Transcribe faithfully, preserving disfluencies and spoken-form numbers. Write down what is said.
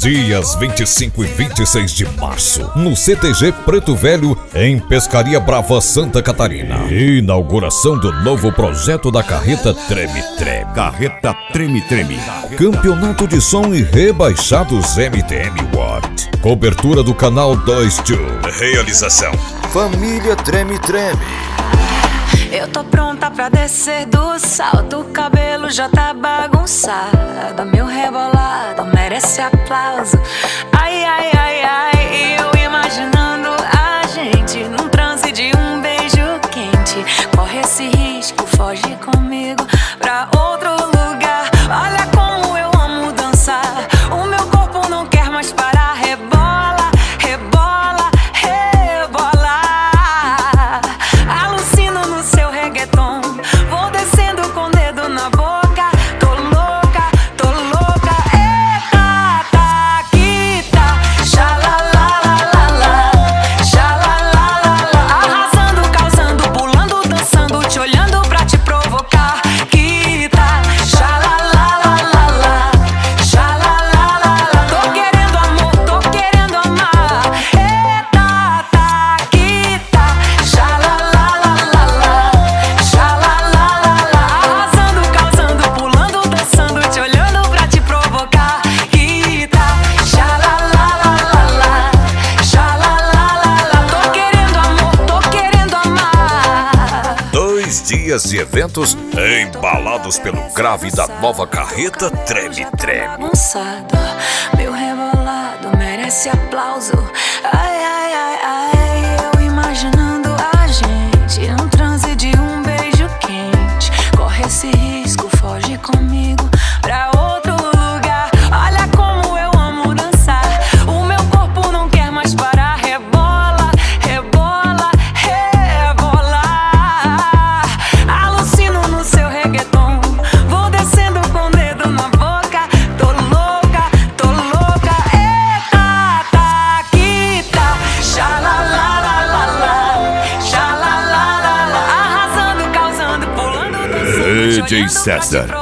Dias vinte e cinco e vinte e seis de março, no C T G Preto Velho, em Pescaria Brava, Santa Catarina. Inauguração do novo projeto da Carreta Treme Treme. Carreta Treme Treme. Campeonato de som e rebaixados M T M World. Cobertura do canal dois dois. Realização Família Treme Treme. Eu tô pronta pra descer do salto, o cabelo já tá bagunçado, meu rebolado merece aplauso. Ai, ai, ai, ai, eu imaginando a gente num transe de um beijo quente. Corre esse risco, foge comigo pra outro lugar. Olha como eu amo dançar, o meu corpo não quer mais parar. Rebola, rebola, rebola. Alucino no seu reggaeton, vou descendo com o dedo na boca. Tô louca, tô louca. Eita, tá, que tá. Xalalalala, xalalalala. Arrasando, causando, pulando, dançando, te olhando pra te provocar. Que tá. Xalalalala, xalalalala. Tô querendo amor, tô querendo amar. Eita, tá, que tá. Xalalalala, xalalalala. Arrasando, causando, pulando, dançando, te olhando pra te provocar. Que tá. Xalalalala, xalalalala. Tô querendo amor, tô querendo amar. Dois dias de eventos embalados pelo grave da nova Carreta Treme Treme. Bagunçado, meu rebolado merece aplauso. Ai, ai, ai, ai, eu imaginando a gente num transe de um beijo quente. Corre esse risco, foge comigo pra outro lugar. Olha como eu amo dançar, o meu corpo não quer mais parar. Rebola, rebola, rebola. Alucino no seu reggaeton, vou descendo com o dedo na boca. Tô louca, tô louca. Eita, tá, que tá. Xalalalala, xalalalala. Arrasando, causando, pulando, dançando, D J te olhando pra te César.